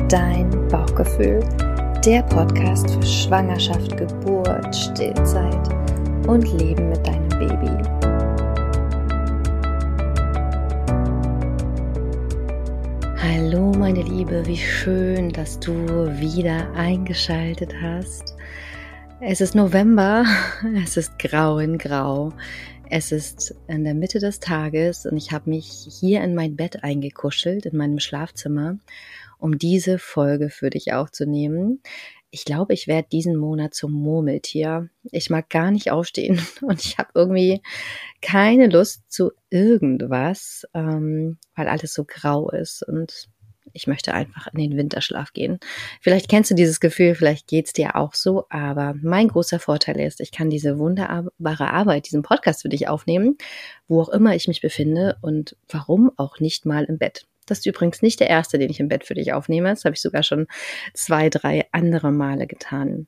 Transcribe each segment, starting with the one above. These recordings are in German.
dein Bauchgefühl, der Podcast für Schwangerschaft, Geburt, Stillzeit und Leben mit deinem Baby. Hallo meine Liebe, wie schön, dass du wieder eingeschaltet hast. Es ist November, es ist grau in grau. Es ist in der Mitte des Tages und ich habe mich hier in mein Bett eingekuschelt, in meinem Schlafzimmer, um diese Folge für dich aufzunehmen. Ich glaube, ich werde diesen Monat zum Murmeltier. Ich mag gar nicht aufstehen und ich habe irgendwie keine Lust zu irgendwas, weil alles so grau ist und ich möchte einfach in den Winterschlaf gehen. Vielleicht kennst du dieses Gefühl, vielleicht geht's dir auch so, aber mein großer Vorteil ist, ich kann diese wunderbare Arbeit, diesen Podcast für dich aufnehmen, wo auch immer ich mich befinde und warum auch nicht mal im Bett. Das ist übrigens nicht der erste, den ich im Bett für dich aufnehme. Das habe ich sogar schon 2, 3 andere Male getan.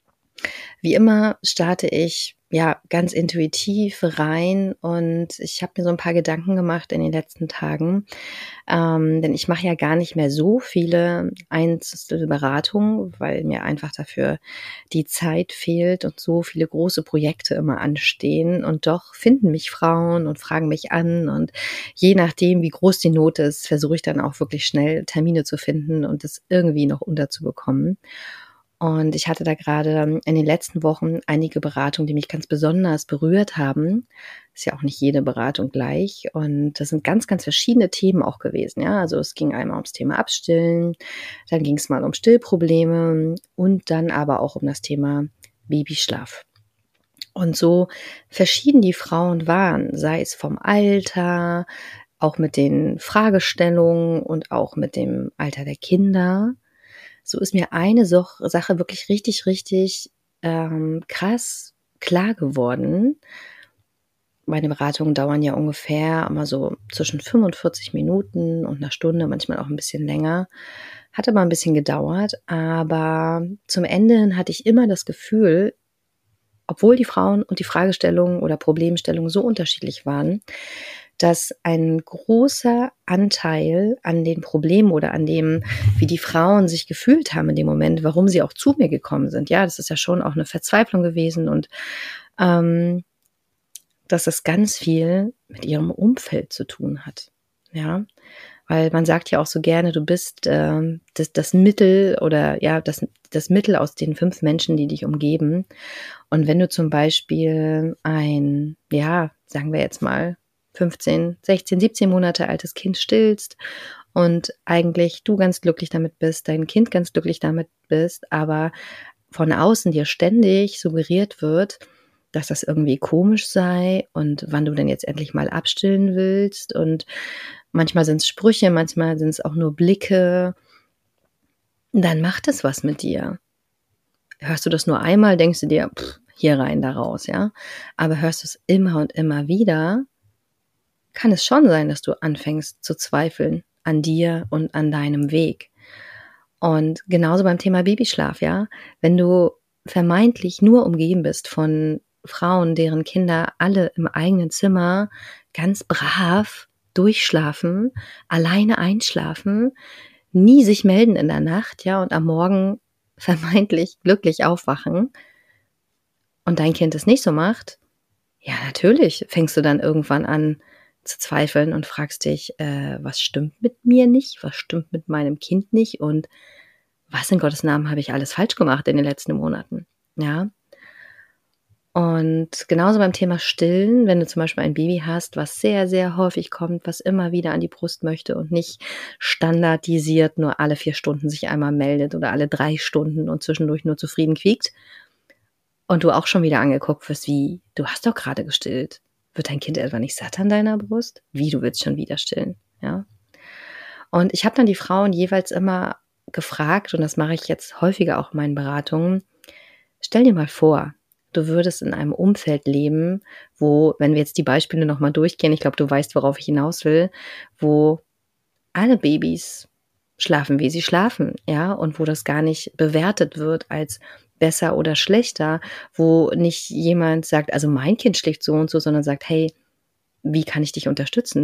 Wie immer starte ich ganz intuitiv rein und ich habe mir so ein paar Gedanken gemacht in den letzten Tagen, denn ich mache ja gar nicht mehr so viele Einzelberatungen, weil mir einfach dafür die Zeit fehlt und so viele große Projekte immer anstehen und doch finden mich Frauen und fragen mich an und je nachdem, wie groß die Not ist, versuche ich dann auch wirklich schnell Termine zu finden und das irgendwie noch unterzubekommen. Und ich hatte da gerade in den letzten Wochen einige Beratungen, die mich ganz besonders berührt haben. Ist ja auch nicht jede Beratung gleich. Und das sind ganz, ganz verschiedene Themen auch gewesen. Ja, also es ging einmal ums Thema Abstillen, dann ging es mal um Stillprobleme und dann aber auch um das Thema Babyschlaf. Und so verschieden die Frauen waren, sei es vom Alter, auch mit den Fragestellungen und auch mit dem Alter der Kinder. So ist mir eine Sache wirklich richtig krass klar geworden. Meine Beratungen dauern ja ungefähr immer so zwischen 45 Minuten und einer Stunde, manchmal auch ein bisschen länger. Hat aber ein bisschen gedauert, aber zum Ende hin hatte ich immer das Gefühl, obwohl die Frauen und die Fragestellungen oder Problemstellungen so unterschiedlich waren, dass ein großer Anteil an den Problemen oder an dem, wie die Frauen sich gefühlt haben in dem Moment, warum sie auch zu mir gekommen sind. Ja, das ist ja schon auch eine Verzweiflung gewesen und dass das ganz viel mit ihrem Umfeld zu tun hat. Ja, weil man sagt ja auch so gerne, du bist das Mittel oder ja, das Mittel aus den 5 Menschen, die dich umgeben. Und wenn du zum Beispiel ein, sagen wir jetzt mal, 15, 16, 17 Monate altes Kind stillst und eigentlich du ganz glücklich damit bist, dein Kind ganz glücklich damit bist, aber von außen dir ständig suggeriert wird, dass das irgendwie komisch sei und wann du denn jetzt endlich mal abstillen willst und manchmal sind es Sprüche, manchmal sind es auch nur Blicke, dann macht es was mit dir. Hörst du das nur einmal, denkst du dir, hier rein, da raus, ja. Aber hörst du es immer und immer wieder, kann es schon sein, dass du anfängst zu zweifeln an dir und an deinem Weg. Und genauso beim Thema Babyschlaf, ja. Wenn du vermeintlich nur umgeben bist von Frauen, deren Kinder alle im eigenen Zimmer ganz brav durchschlafen, alleine einschlafen, nie sich melden in der Nacht, ja, und am Morgen vermeintlich glücklich aufwachen und dein Kind es nicht so macht, ja, natürlich fängst du dann irgendwann an zu zweifeln und fragst dich, was stimmt mit mir nicht, was stimmt mit meinem Kind nicht und was in Gottes Namen habe ich alles falsch gemacht in den letzten Monaten, ja. Und genauso beim Thema Stillen, wenn du zum Beispiel ein Baby hast, was sehr, sehr häufig kommt, was immer wieder an die Brust möchte und nicht standardisiert nur alle 4 Stunden sich einmal meldet oder alle 3 Stunden und zwischendurch nur zufrieden quiekt und du auch schon wieder angeguckt wirst, wie, du hast doch gerade gestillt. Wird dein Kind etwa nicht satt an deiner Brust? Wie, du willst schon wieder stillen, ja? Und ich habe dann die Frauen jeweils immer gefragt, und das mache ich jetzt häufiger auch in meinen Beratungen, stell dir mal vor, du würdest in einem Umfeld leben, wo, wenn wir jetzt die Beispiele nochmal durchgehen, ich glaube, du weißt, worauf ich hinaus will, wo alle Babys schlafen, wie sie schlafen, ja, und wo das gar nicht bewertet wird als besser oder schlechter, wo nicht jemand sagt, also mein Kind schläft so und so, sondern sagt, hey, wie kann ich dich unterstützen?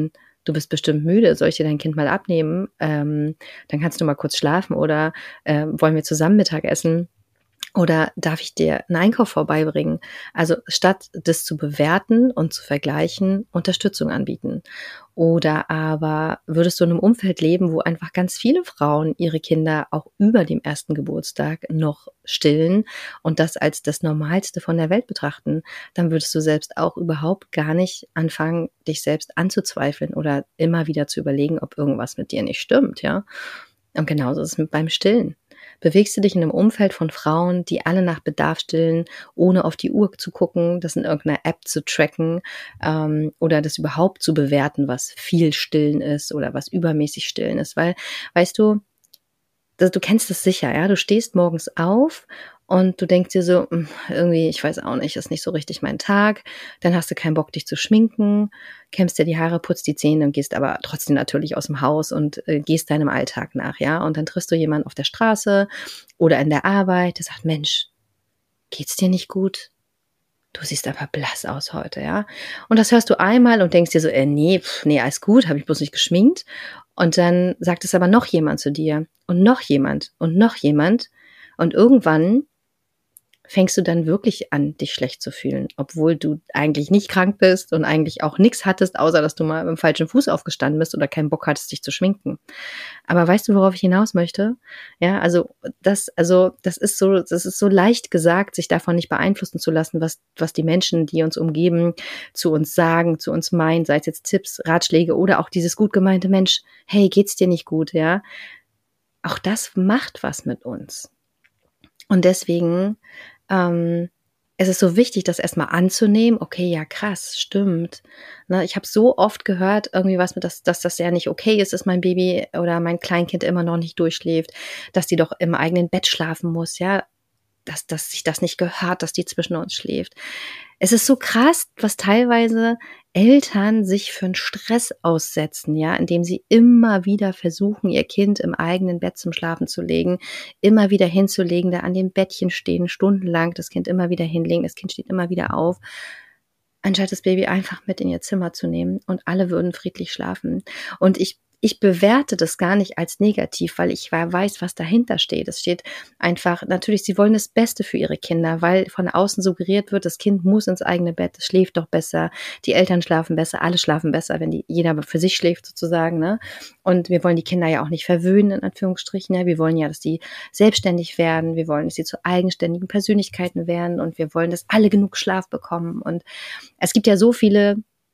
du bist bestimmt müde, soll ich dir dein Kind mal abnehmen? Dann kannst du mal kurz schlafen oder wollen wir zusammen Mittag essen? Oder darf ich dir einen Einkauf vorbeibringen? Also statt das zu bewerten und zu vergleichen, Unterstützung anbieten. Oder aber würdest du in einem Umfeld leben, wo einfach ganz viele Frauen ihre Kinder auch über dem ersten Geburtstag noch stillen und das als das Normalste von der Welt betrachten, dann würdest du selbst auch überhaupt gar nicht anfangen, dich selbst anzuzweifeln oder immer wieder zu überlegen, ob irgendwas mit dir nicht stimmt, ja? Und genauso ist es beim Stillen. Bewegst du dich in einem Umfeld von Frauen, die alle nach Bedarf stillen, ohne auf die Uhr zu gucken, das in irgendeiner App zu tracken oder das überhaupt zu bewerten, was viel Stillen ist oder was übermäßig Stillen ist? Weil, weißt du, du kennst das sicher, ja, du stehst morgens auf und du denkst dir so, irgendwie, ich weiß auch nicht, ist nicht so richtig mein Tag. Dann hast du keinen Bock, dich zu schminken, kämmst dir die Haare, putzt die Zähne und gehst aber trotzdem natürlich aus dem Haus und gehst deinem Alltag nach, ja. Und dann triffst du jemanden auf der Straße oder in der Arbeit, der sagt, Mensch, geht's dir nicht gut? Du siehst aber blass aus heute, ja. Und das hörst du einmal und denkst dir so, nee, alles gut, habe ich bloß nicht geschminkt. Und dann sagt es aber noch jemand zu dir und noch jemand und noch jemand. Und irgendwann fängst du dann wirklich an, dich schlecht zu fühlen, obwohl du eigentlich nicht krank bist und eigentlich auch nichts hattest, außer dass du mal mit dem falschen Fuß aufgestanden bist oder keinen Bock hattest, dich zu schminken. Aber weißt du, worauf ich hinaus möchte? Ja, das ist so leicht gesagt, sich davon nicht beeinflussen zu lassen, was die Menschen, die uns umgeben, zu uns sagen, zu uns meinen, sei es jetzt Tipps, Ratschläge oder auch dieses gut gemeinte Mensch, hey, geht's dir nicht gut, ja? Auch das macht was mit uns. Und deswegen es ist so wichtig, das erstmal anzunehmen. Okay, ja krass, stimmt. Ne, ich habe so oft gehört, irgendwie was mit, dass das ja nicht okay ist, dass mein Baby oder mein Kleinkind immer noch nicht durchschläft, dass die doch im eigenen Bett schlafen muss, ja, dass sich das nicht gehört, dass die zwischen uns schläft. Es ist so krass, was teilweise Eltern sich für einen Stress aussetzen, ja, indem sie immer wieder versuchen, ihr Kind im eigenen Bett zum Schlafen zu legen, immer wieder hinzulegen, da an dem Bettchen stehen, stundenlang, das Kind immer wieder hinlegen, das Kind steht immer wieder auf, anstatt das Baby einfach mit in ihr Zimmer zu nehmen und alle würden friedlich schlafen. Und ich bewerte das gar nicht als negativ, weil ich weiß, was dahinter steht. Es steht einfach, natürlich, sie wollen das Beste für ihre Kinder, weil von außen suggeriert wird, das Kind muss ins eigene Bett, es schläft doch besser, die Eltern schlafen besser, alle schlafen besser, wenn jeder für sich schläft sozusagen, ne? Und wir wollen die Kinder ja auch nicht verwöhnen, in Anführungsstrichen, ne? Wir wollen ja, dass die selbstständig werden, wir wollen, dass sie zu eigenständigen Persönlichkeiten werden und wir wollen, dass alle genug Schlaf bekommen. Und es gibt ja so viele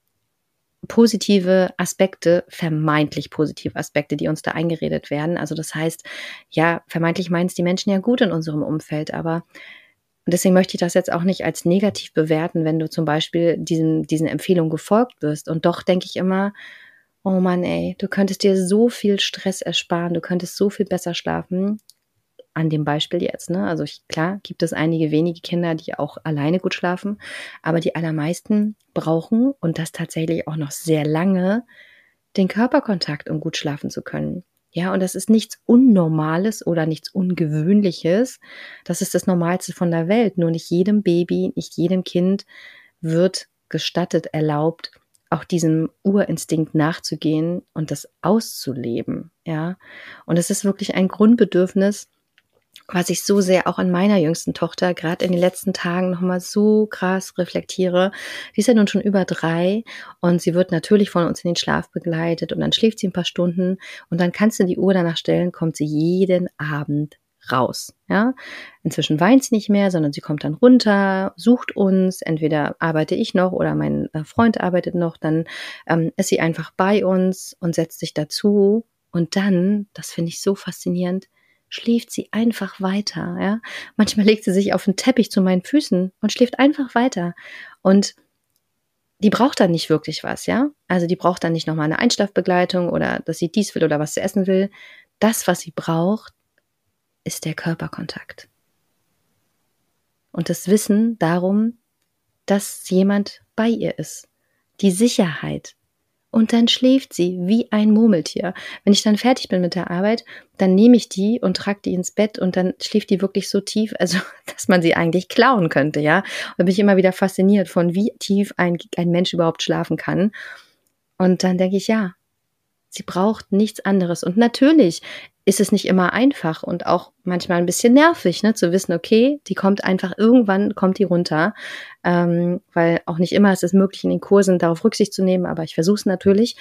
positive Aspekte, vermeintlich positive Aspekte, die uns da eingeredet werden. Also das heißt, ja, vermeintlich meinen es die Menschen ja gut in unserem Umfeld, aber deswegen möchte ich das jetzt auch nicht als negativ bewerten, wenn du zum Beispiel diesen Empfehlungen gefolgt wirst. Und doch denke ich immer, oh Mann, ey, du könntest dir so viel Stress ersparen, du könntest so viel besser schlafen. An dem Beispiel jetzt, ne? Also klar, gibt es einige wenige Kinder, die auch alleine gut schlafen, aber die allermeisten brauchen, und das tatsächlich auch noch sehr lange, den Körperkontakt, um gut schlafen zu können. Ja, und das ist nichts Unnormales oder nichts Ungewöhnliches. Das ist das Normalste von der Welt. Nur nicht jedem Baby, nicht jedem Kind wird gestattet, erlaubt, auch diesem Urinstinkt nachzugehen und das auszuleben. Ja, und es ist wirklich ein Grundbedürfnis, was ich so sehr auch an meiner jüngsten Tochter gerade in den letzten Tagen nochmal so krass reflektiere. Die ist ja nun schon über 3 und sie wird natürlich von uns in den Schlaf begleitet und dann schläft sie ein paar Stunden und dann kannst du die Uhr danach stellen, kommt sie jeden Abend raus. Ja, inzwischen weint sie nicht mehr, sondern sie kommt dann runter, sucht uns, entweder arbeite ich noch oder mein Freund arbeitet noch, dann ist sie einfach bei uns und setzt sich dazu und dann, das finde ich so faszinierend, schläft sie einfach weiter, ja. Manchmal legt sie sich auf den Teppich zu meinen Füßen und schläft einfach weiter. Und die braucht dann nicht wirklich was, ja. Also die braucht dann nicht nochmal eine Einschlafbegleitung oder dass sie dies will oder was sie essen will. Das, was sie braucht, ist der Körperkontakt. Und das Wissen darum, dass jemand bei ihr ist. Die Sicherheit. Und dann schläft sie wie ein Murmeltier. Wenn ich dann fertig bin mit der Arbeit, dann nehme ich die und trage die ins Bett und dann schläft die wirklich so tief, also dass man sie eigentlich klauen könnte, ja. Und da bin ich immer wieder fasziniert von, wie tief ein Mensch überhaupt schlafen kann. Und dann denke ich, ja, Sie braucht nichts anderes. Und natürlich ist es nicht immer einfach und auch manchmal ein bisschen nervig, ne, zu wissen, okay, die kommt einfach, irgendwann kommt die runter, weil auch nicht immer ist es möglich, in den Kursen darauf Rücksicht zu nehmen, aber ich versuche es natürlich.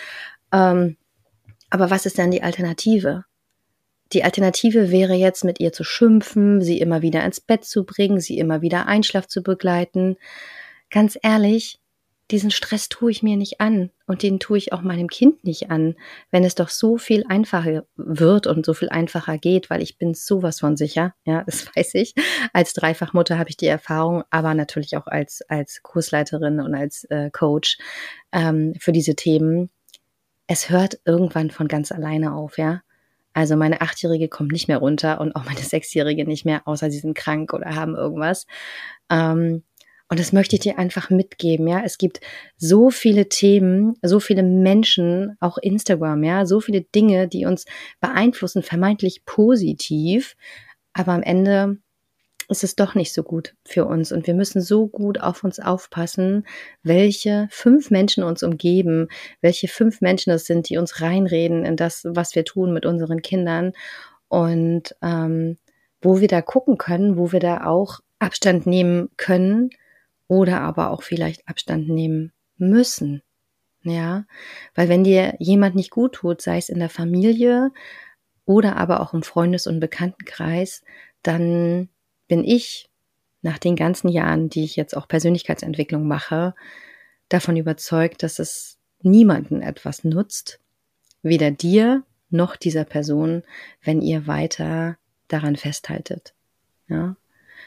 Aber was ist dann die Alternative? Die Alternative wäre jetzt, mit ihr zu schimpfen, sie immer wieder ins Bett zu bringen, sie immer wieder Einschlaf zu begleiten. Ganz ehrlich, diesen Stress tue ich mir nicht an und den tue ich auch meinem Kind nicht an, wenn es doch so viel einfacher wird und so viel einfacher geht, weil ich bin sowas von sicher, ja, das weiß ich. Als Dreifachmutter habe ich die Erfahrung, aber natürlich auch als Kursleiterin und als Coach für diese Themen. Es hört irgendwann von ganz alleine auf, ja. Also meine 8-Jährige kommt nicht mehr runter und auch meine 6-Jährige nicht mehr, außer sie sind krank oder haben irgendwas. Und das möchte ich dir einfach mitgeben, ja. Es gibt so viele Themen, so viele Menschen, auch Instagram, ja, so viele Dinge, die uns beeinflussen, vermeintlich positiv, aber am Ende ist es doch nicht so gut für uns. Und wir müssen so gut auf uns aufpassen, welche 5 Menschen uns umgeben, welche 5 Menschen es sind, die uns reinreden in das, was wir tun mit unseren Kindern. Und wo wir da gucken können, wo wir da auch Abstand nehmen können oder aber auch vielleicht Abstand nehmen müssen. Ja, weil wenn dir jemand nicht gut tut, sei es in der Familie oder aber auch im Freundes- und Bekanntenkreis, dann bin ich nach den ganzen Jahren, die ich jetzt auch Persönlichkeitsentwicklung mache, davon überzeugt, dass es niemanden etwas nutzt, weder dir noch dieser Person, wenn ihr weiter daran festhaltet. Ja?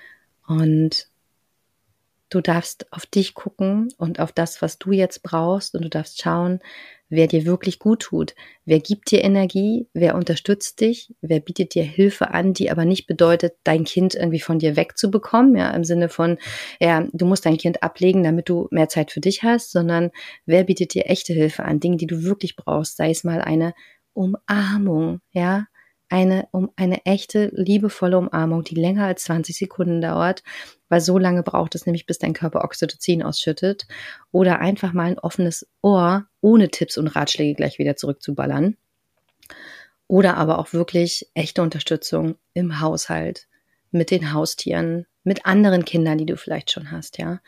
Und du darfst auf dich gucken und auf das, was du jetzt brauchst, und du darfst schauen, wer dir wirklich gut tut. Wer gibt dir Energie? Wer unterstützt dich? Wer bietet dir Hilfe an, die aber nicht bedeutet, dein Kind irgendwie von dir wegzubekommen, ja, im Sinne von, ja, du musst dein Kind ablegen, damit du mehr Zeit für dich hast, sondern wer bietet dir echte Hilfe an, Dinge, die du wirklich brauchst, sei es mal eine Umarmung, ja, eine echte, liebevolle Umarmung, die länger als 20 Sekunden dauert, weil so lange braucht es nämlich, bis dein Körper Oxytocin ausschüttet, oder einfach mal ein offenes Ohr, ohne Tipps und Ratschläge gleich wieder zurückzuballern, oder aber auch wirklich echte Unterstützung im Haushalt, mit den Haustieren, mit anderen Kindern, die du vielleicht schon hast, ja.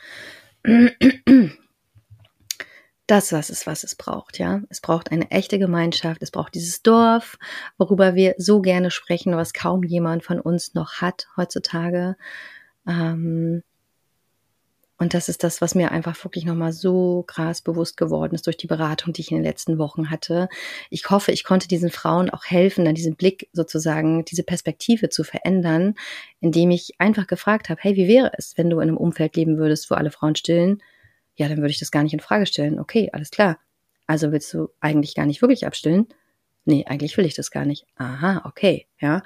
Das, was es braucht, ja. Es braucht eine echte Gemeinschaft, es braucht dieses Dorf, worüber wir so gerne sprechen, was kaum jemand von uns noch hat heutzutage. Und das ist das, was mir einfach wirklich nochmal so krass bewusst geworden ist durch die Beratung, die ich in den letzten Wochen hatte. Ich hoffe, ich konnte diesen Frauen auch helfen, dann diesen Blick sozusagen, diese Perspektive zu verändern, indem ich einfach gefragt habe, hey, wie wäre es, wenn du in einem Umfeld leben würdest, wo alle Frauen stillen? Ja, dann würde ich das gar nicht in Frage stellen. Okay, alles klar. Also willst du eigentlich gar nicht wirklich abstillen? Nee, eigentlich will ich das gar nicht. Aha, okay, ja.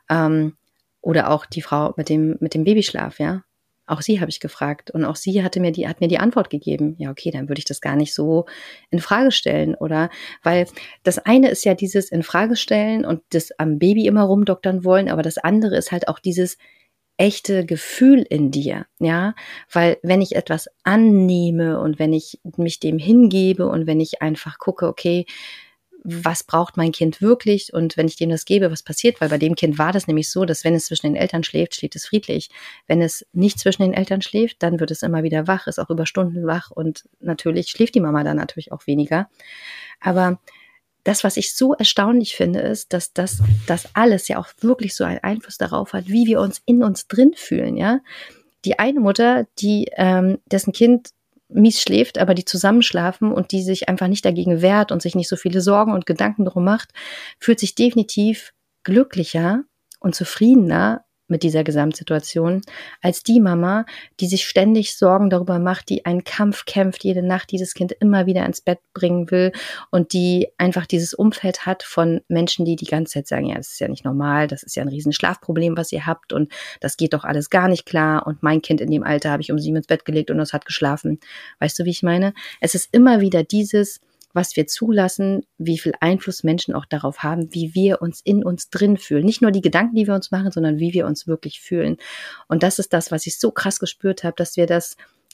Oder auch die Frau mit dem Babyschlaf, ja. Auch sie habe ich gefragt und auch sie hat mir die Antwort gegeben. Ja, okay, dann würde ich das gar nicht so in Frage stellen, oder? Weil das eine ist ja dieses in Frage stellen und das am Baby immer rumdoktern wollen, aber das andere ist halt auch dieses echte Gefühl in dir, ja, weil wenn ich etwas annehme und wenn ich mich dem hingebe und wenn ich einfach gucke, okay, was braucht mein Kind wirklich, und wenn ich dem das gebe, was passiert, weil bei dem Kind war das nämlich so, dass wenn es zwischen den Eltern schläft, schläft es friedlich. Wenn es nicht zwischen den Eltern schläft, dann wird es immer wieder wach, ist auch über Stunden wach und natürlich schläft die Mama dann natürlich auch weniger. Aber das, was ich so erstaunlich finde, ist, dass das alles ja auch wirklich so einen Einfluss darauf hat, wie wir uns in uns drin fühlen, ja. Die eine Mutter, die dessen Kind mies schläft, aber die zusammenschlafen und die sich einfach nicht dagegen wehrt und sich nicht so viele Sorgen und Gedanken drum macht, fühlt sich definitiv glücklicher und zufriedener mit dieser Gesamtsituation als die Mama, die sich ständig Sorgen darüber macht, die einen Kampf kämpft, jede Nacht dieses Kind immer wieder ins Bett bringen will und die einfach dieses Umfeld hat von Menschen, die die ganze Zeit sagen, ja, das ist ja nicht normal, das ist ja ein riesen Schlafproblem, was ihr habt und das geht doch alles gar nicht klar und mein Kind in dem Alter habe ich um 7 ins Bett gelegt und es hat geschlafen. Weißt du, wie ich meine? Es ist immer wieder dieses, was wir zulassen, wie viel Einfluss Menschen auch darauf haben, wie wir uns in uns drin fühlen. Nicht nur die Gedanken, die wir uns machen, sondern wie wir uns wirklich fühlen. Und das ist das, was ich so krass gespürt habe, dass wir das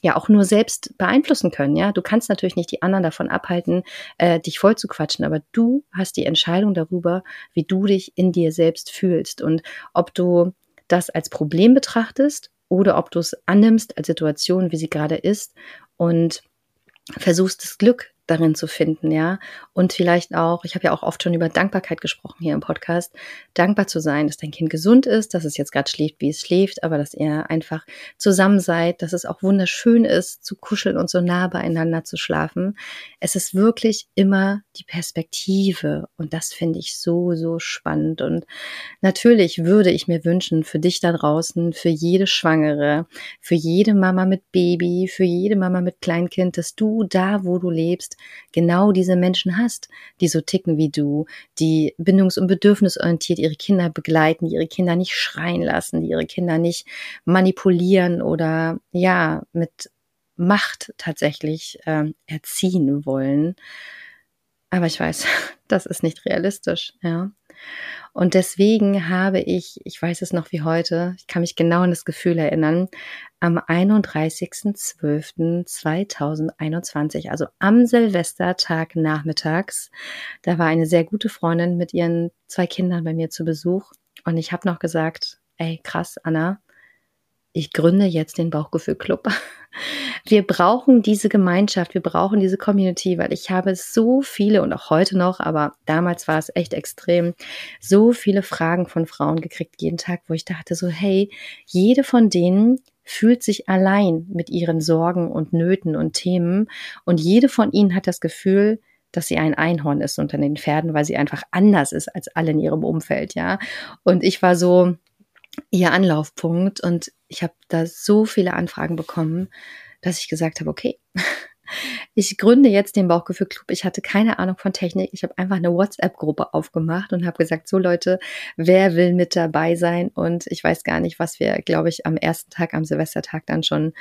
ja auch nur selbst beeinflussen können, ja. Du kannst natürlich nicht die anderen davon abhalten, dich voll zu quatschen, aber du hast die Entscheidung darüber, wie du dich in dir selbst fühlst und ob du das als Problem betrachtest oder ob du es annimmst als Situation, wie sie gerade ist und versuchst das Glück darin zu finden, ja. Und vielleicht auch, ich habe ja auch oft schon über Dankbarkeit gesprochen hier im Podcast, dankbar zu sein, dass dein Kind gesund ist, dass es jetzt gerade schläft, wie es schläft, aber dass ihr einfach zusammen seid, dass es auch wunderschön ist, zu kuscheln und so nah beieinander zu schlafen. Es ist wirklich immer die Perspektive und das finde ich so, so spannend. Und natürlich würde ich mir wünschen, für dich da draußen, für jede Schwangere, für jede Mama mit Baby, für jede Mama mit Kleinkind, dass du da, wo du lebst, genau diese Menschen hast, die so ticken wie du, die bindungs- und bedürfnisorientiert ihre Kinder begleiten, die ihre Kinder nicht schreien lassen, die ihre Kinder nicht manipulieren oder ja, mit Macht tatsächlich erziehen wollen. Aber ich weiß, das ist nicht realistisch, ja. Und deswegen habe ich weiß es noch wie heute, ich kann mich genau an das Gefühl erinnern, am 31.12.2021, also am Silvestertag nachmittags, da war eine sehr gute Freundin mit ihren 2 Kindern bei mir zu Besuch und ich habe noch gesagt, ey, krass, Anna, ich gründe jetzt den Bauchgefühl-Club. Wir brauchen diese Gemeinschaft, wir brauchen diese Community, weil ich habe so viele und auch heute noch, aber damals war es echt extrem, so viele Fragen von Frauen gekriegt jeden Tag, wo ich dachte so, hey, jede von denen fühlt sich allein mit ihren Sorgen und Nöten und Themen und jede von ihnen hat das Gefühl, dass sie ein Einhorn ist unter den Pferden, weil sie einfach anders ist als alle in ihrem Umfeld, ja. Und ich war so ihr Anlaufpunkt und ich habe da so viele Anfragen bekommen, dass ich gesagt habe, okay, ich gründe jetzt den Bauchgefühl-Club. Ich hatte keine Ahnung von Technik. Ich habe einfach eine WhatsApp-Gruppe aufgemacht und habe gesagt, so Leute, wer will mit dabei sein? Und ich weiß gar nicht, was wir, glaube ich, am ersten Tag, am Silvestertag dann schon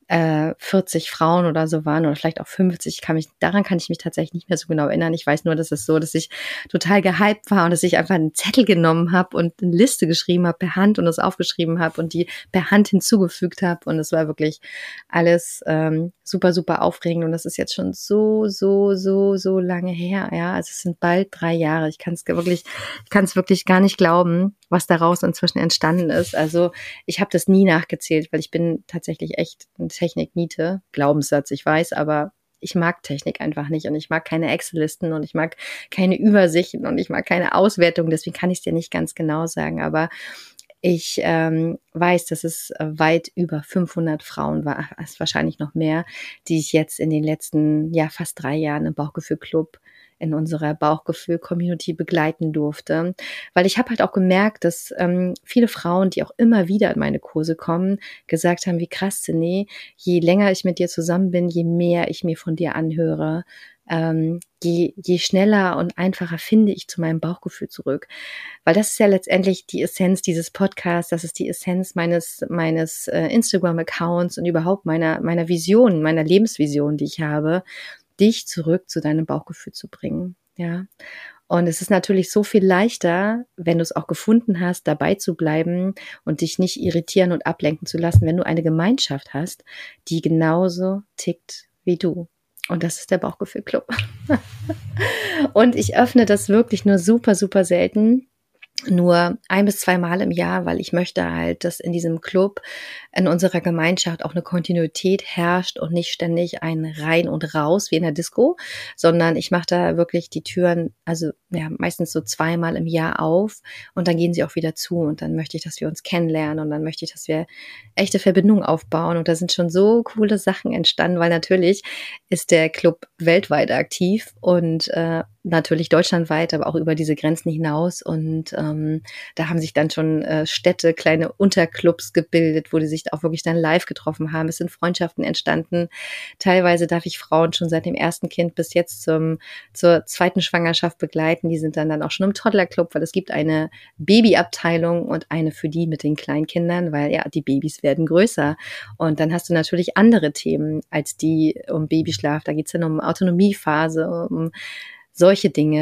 40 Frauen oder so waren oder vielleicht auch 50. Daran kann ich mich tatsächlich nicht mehr so genau erinnern. Ich weiß nur, dass es so, dass ich total gehypt war und dass ich einfach einen Zettel genommen habe und eine Liste geschrieben habe per Hand und das aufgeschrieben habe und die per Hand hinzugefügt habe. Und es war wirklich alles super, super aufregend. Und das ist jetzt schon so, so, so, so lange her. Ja, also es sind bald 3 Jahre. Ich kann es wirklich gar nicht glauben, was daraus inzwischen entstanden ist. Also ich habe das nie nachgezählt, weil ich bin tatsächlich echt eine Technik-Niete. Glaubenssatz, ich weiß, aber ich mag Technik einfach nicht und ich mag keine Excel-Listen und ich mag keine Übersichten und ich mag keine Auswertung. Deswegen kann ich es dir nicht ganz genau sagen, aber ich weiß, dass es weit über 500 Frauen war, ist wahrscheinlich noch mehr, die ich jetzt in den letzten, ja, fast 3 Jahren im Bauchgefühl-Club in unserer Bauchgefühl-Community begleiten durfte. Weil ich habe halt auch gemerkt, dass viele Frauen, die auch immer wieder in meine Kurse kommen, gesagt haben, wie krass, René, je länger ich mit dir zusammen bin, je mehr ich mir von dir anhöre, je schneller und einfacher finde ich zu meinem Bauchgefühl zurück. Weil das ist ja letztendlich die Essenz dieses Podcasts, das ist die Essenz meines Instagram-Accounts und überhaupt meiner Vision, meiner Lebensvision, die ich habe, dich zurück zu deinem Bauchgefühl zu bringen, ja. Und es ist natürlich so viel leichter, wenn du es auch gefunden hast, dabei zu bleiben und dich nicht irritieren und ablenken zu lassen, wenn du eine Gemeinschaft hast, die genauso tickt wie du. Und das ist der Bauchgefühl-Club. Und ich öffne das wirklich nur super, super selten. Nur 1 bis 2 Mal im Jahr, weil ich möchte halt, dass in diesem Club, in unserer Gemeinschaft auch eine Kontinuität herrscht und nicht ständig ein Rein und Raus wie in der Disco, sondern ich mache da wirklich die Türen, also ja, meistens so 2 Mal im Jahr auf und dann gehen sie auch wieder zu und dann möchte ich, dass wir uns kennenlernen und dann möchte ich, dass wir echte Verbindungen aufbauen und da sind schon so coole Sachen entstanden, weil natürlich ist der Club weltweit aktiv und natürlich deutschlandweit, aber auch über diese Grenzen hinaus und da haben sich dann schon Städte, kleine Unterclubs gebildet, wo die sich auch wirklich dann live getroffen haben. Es sind Freundschaften entstanden. Teilweise darf ich Frauen schon seit dem ersten Kind bis jetzt zur 2. Schwangerschaft begleiten. Die sind dann auch schon im Toddlerclub, weil es gibt eine Babyabteilung und eine für die mit den Kleinkindern, weil ja, die Babys werden größer. Und dann hast du natürlich andere Themen als die um Babyschlaf. Da geht es dann um Autonomiephase, um solche Dinge.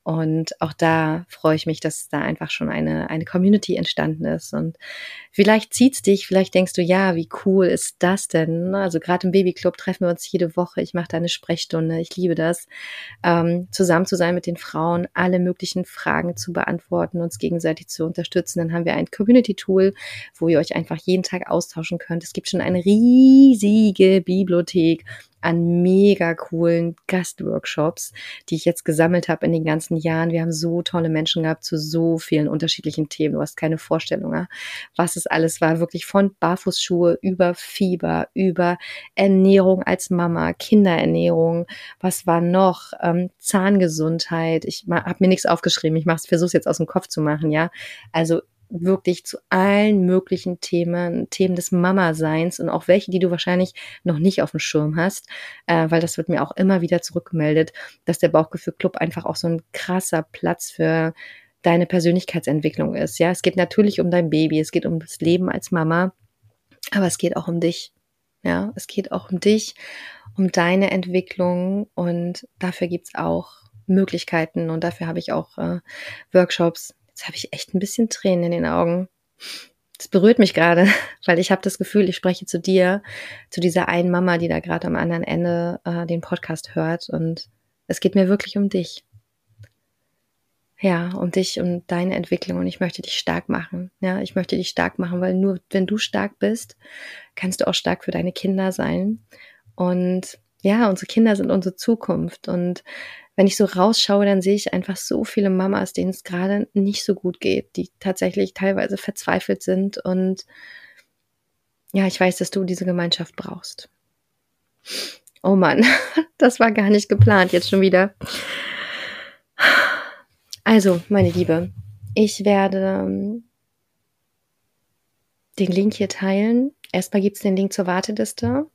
Und auch da freue ich mich, dass da einfach schon eine Community entstanden ist. Und vielleicht zieht's dich, vielleicht denkst du, ja, wie cool ist das denn? Also gerade im Babyclub treffen wir uns jede Woche. Ich mache da eine Sprechstunde. Ich liebe das, zusammen zu sein mit den Frauen, alle möglichen Fragen zu beantworten, uns gegenseitig zu unterstützen. Dann haben wir ein Community-Tool, wo ihr euch einfach jeden Tag austauschen könnt. Es gibt schon eine riesige Bibliothek an mega coolen Gastworkshops, die ich jetzt gesammelt habe in den ganzen Jahren. Wir haben so tolle Menschen gehabt zu so vielen unterschiedlichen Themen. Du hast keine Vorstellung, ja, was es alles war. Wirklich von Barfußschuhe über Fieber, über Ernährung als Mama, Kinderernährung. Was war noch? Zahngesundheit. Ich habe mir nichts aufgeschrieben. Ich versuche es jetzt aus dem Kopf zu machen, ja. Also wirklich zu allen möglichen Themen des Mama-Seins und auch welche, die du wahrscheinlich noch nicht auf dem Schirm hast, weil das wird mir auch immer wieder zurückgemeldet, dass der Bauchgefühl-Club einfach auch so ein krasser Platz für deine Persönlichkeitsentwicklung ist. Ja, es geht natürlich um dein Baby, es geht um das Leben als Mama, aber es geht auch um dich. Ja, es geht auch um dich, um deine Entwicklung und dafür gibt's auch Möglichkeiten und dafür habe ich auch Workshops. Jetzt habe ich echt ein bisschen Tränen in den Augen. Das berührt mich gerade, weil ich habe das Gefühl, ich spreche zu dir, zu dieser einen Mama, die da gerade am anderen Ende den Podcast hört. Und es geht mir wirklich um dich. Ja, um dich, um deine Entwicklung. Und ich möchte dich stark machen. Ja, ich möchte dich stark machen, weil nur wenn du stark bist, kannst du auch stark für deine Kinder sein. Und ja, unsere Kinder sind unsere Zukunft. Und wenn ich so rausschaue, dann sehe ich einfach so viele Mamas, denen es gerade nicht so gut geht, die tatsächlich teilweise verzweifelt sind. Und ja, ich weiß, dass du diese Gemeinschaft brauchst. Oh Mann, das war gar nicht geplant, jetzt schon wieder. Also, meine Liebe, ich werde den Link hier teilen. Erstmal gibt es den Link zur Warteliste.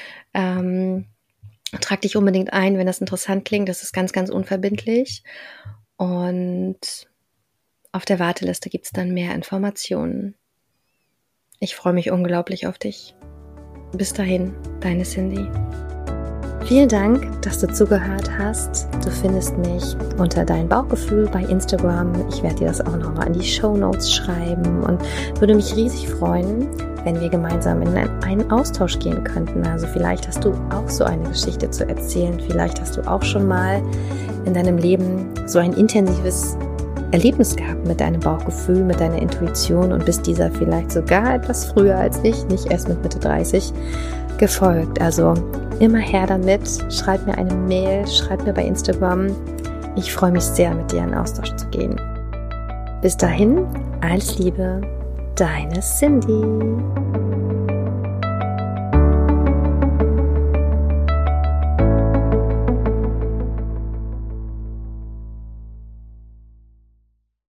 Trag dich unbedingt ein, wenn das interessant klingt. Das ist ganz, ganz unverbindlich. Und auf der Warteliste gibt es dann mehr Informationen. Ich freue mich unglaublich auf dich. Bis dahin, deine Cindy. Vielen Dank, dass du zugehört hast. Du findest mich unter Dein Bauchgefühl bei Instagram. Ich werde dir das auch nochmal in die Shownotes schreiben und würde mich riesig freuen, wenn wir gemeinsam in einen Austausch gehen könnten. Also vielleicht hast du auch so eine Geschichte zu erzählen. Vielleicht hast du auch schon mal in deinem Leben so ein intensives Erlebnis gehabt mit deinem Bauchgefühl, mit deiner Intuition und bist dieser vielleicht sogar etwas früher als ich, nicht erst mit Mitte 30, gefolgt. Also immer her damit. Schreib mir eine Mail, schreib mir bei Instagram. Ich freue mich sehr, mit dir in Austausch zu gehen. Bis dahin, alles Liebe, deine Cindy.